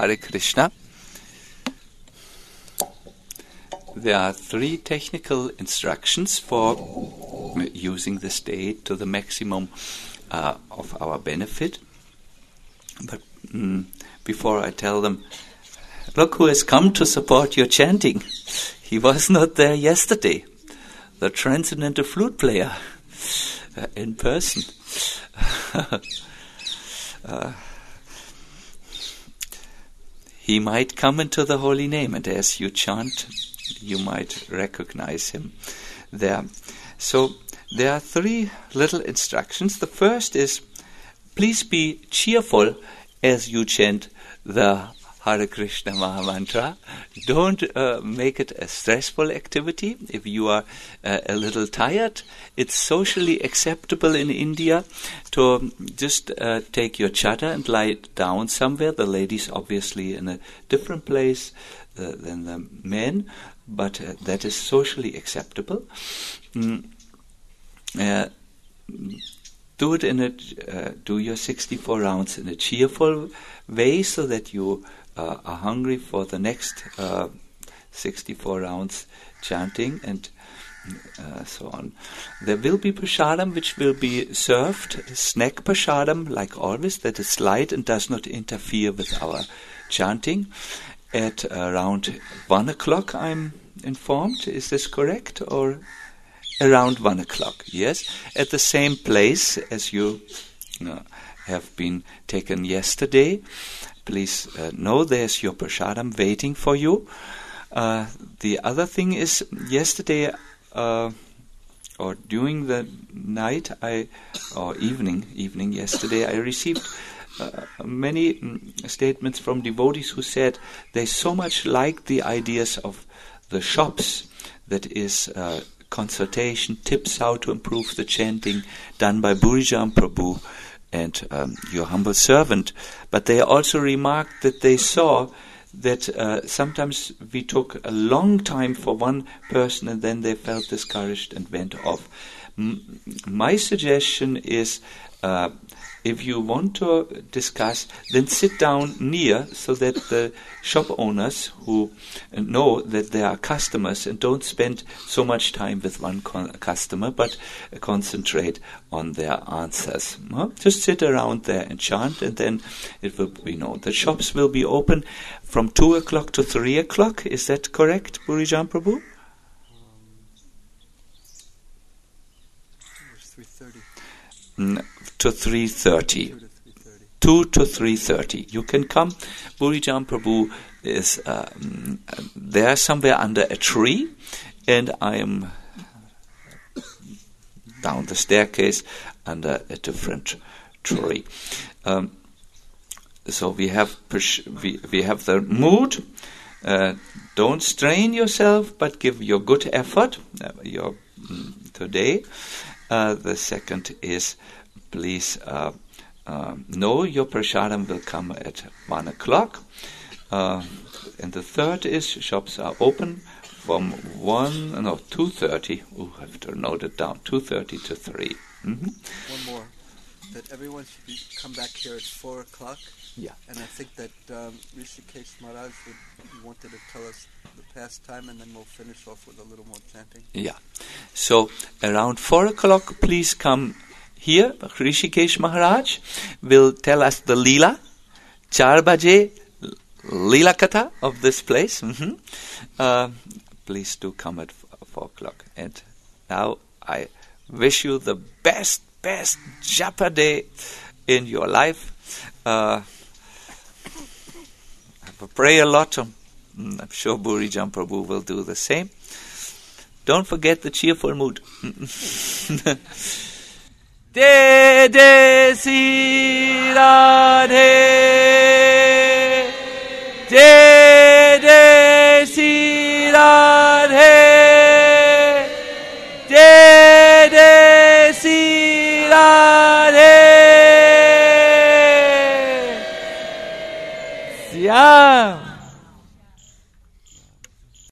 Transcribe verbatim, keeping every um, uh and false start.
Hare Krishna. There are three technical instructions for using this day to the maximum uh, of our benefit. But mm, before I tell them, look who has come to support your chanting. He was not there yesterday. The transcendental flute player uh, in person. uh, he might come into the holy name, and as you chant, you might recognize him there. So there are three little instructions. The first is, please be cheerful as you chant the Hare Krishna Maha Mantra. Don't uh, make it a stressful activity. If you are uh, a little tired, it's socially acceptable in India to just uh, take your chadar and lie it down somewhere. The ladies obviously in a different place uh, than the men, but uh, that is socially acceptable. Mm. Uh, do it in a uh, do your sixty-four rounds in a cheerful way, so that you uh, are hungry for the next uh, sixty-four rounds chanting, and uh, so on. There will be prasadam which will be served, snack prasadam, like always, that is light and does not interfere with our chanting. At around one o'clock, I'm informed. Is this correct? Or around one o'clock? Yes. At the same place as you uh, have been taken yesterday. Please uh, know there's your prasadam waiting for you. Uh, the other thing is, yesterday uh, or during the night, I or evening, evening yesterday, I received Uh, many mm, statements from devotees who said they so much like the ideas of the shops, that is uh, consultation, tips how to improve the chanting, done by Burijan Prabhu and um, your humble servant. But they also remarked that they saw that uh, sometimes we took a long time for one person and then they felt discouraged and went off. M- my suggestion is, uh, if you want to discuss, then sit down near, so that the shop owners who know that there are customers and don't spend so much time with one con- customer, but uh, concentrate on their answers. Huh? Just sit around there and chant, and then it will be known. The shops will be open from two o'clock to three o'clock. Is that correct, Burijan Prabhu? three thirty. Mm, to three thirty. two to three thirty. You can come. Burijan Prabhu is um, there somewhere under a tree, and I am down the staircase under a different tree. Um, so we have pers- we, we have the mood. Uh, don't strain yourself, but give your good effort uh, your mm, today. Uh, the second is, please uh, uh, know your prasadam will come at one o'clock. Uh, and the third is, shops are open from one, no, two thirty. Oh, I have to note it down. two thirty to three. Mm-hmm. One more. That everyone should be, come back here at four o'clock. Yeah. And I think that um, Rishikesh Maharaj would, wanted to tell us the pastime, and then we'll finish off with a little more chanting. Yeah. So around four o'clock, please come here. Rishikesh Maharaj will tell us the Leela, Char Baje, Leela Katha of this place. Mm-hmm. Uh, please do come at f- four o'clock. And now I wish you the best, best japa day in your life. Uh, pray a lot. I'm sure Burijan Prabhu will do the same. Don't forget the cheerful mood. De de si. Radhe Jai